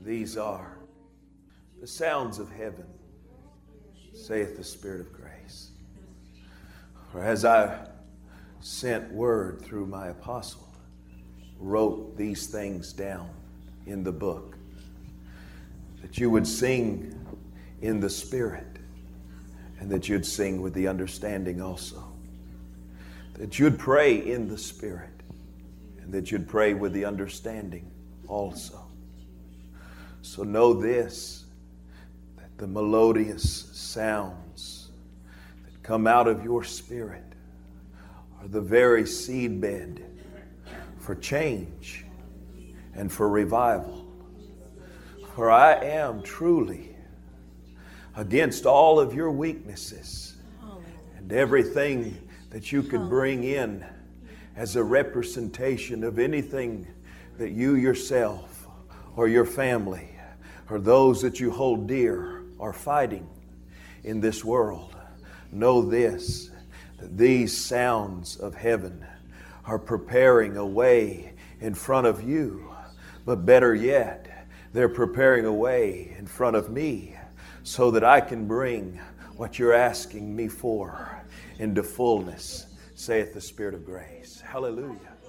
These are the sounds of heaven, saith the Spirit of grace. For as I sent word through my apostle, wrote these things down in the book, that you would sing in the Spirit, and that you'd sing with the understanding also. That you'd pray in the Spirit, and that you'd pray with the understanding also. So know this, that the melodious sounds that come out of your spirit are the very seedbed for change and for revival. For I am truly against all of your weaknesses and everything that you could bring in as a representation of anything that you yourself or your family or those that you hold dear are fighting in this world. Know this, that these sounds of heaven are preparing a way in front of you. But better yet, they're preparing a way in front of me so that I can bring what you're asking me for into fullness, saith the Spirit of grace. Hallelujah.